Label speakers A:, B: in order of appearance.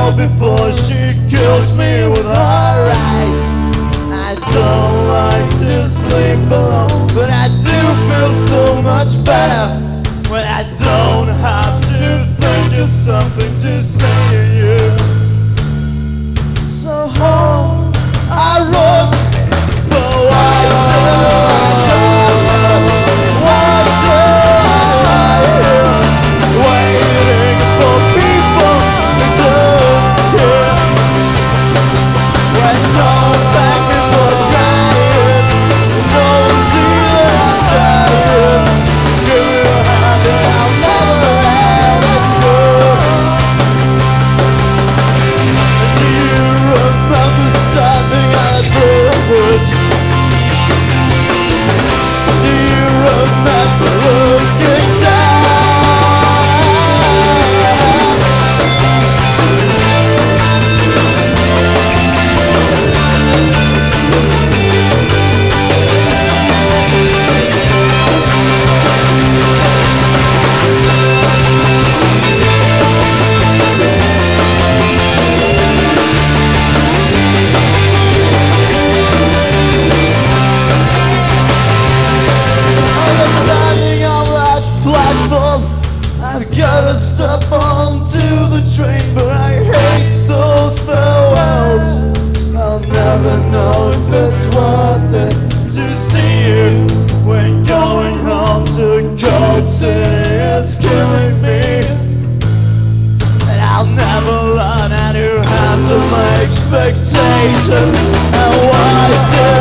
A: know before she kills me with her eyes. I don't like to sleep alone, but I do feel so much better when I don't have to think of something to say to you. So home I run, but why do waiting for people who don't care? When no one thank me for trying, no one's even trying. Give me a hand and I'll never let it go. Do you remember stopping at the bridge? Do you remember looking down? Standing on that platform, I've gotta step onto the train, but I hate those farewells. I'll never know if it's worth it to see you when going home to Cold City. It's killing me, and I'll never learn how to handle my expectations. And why did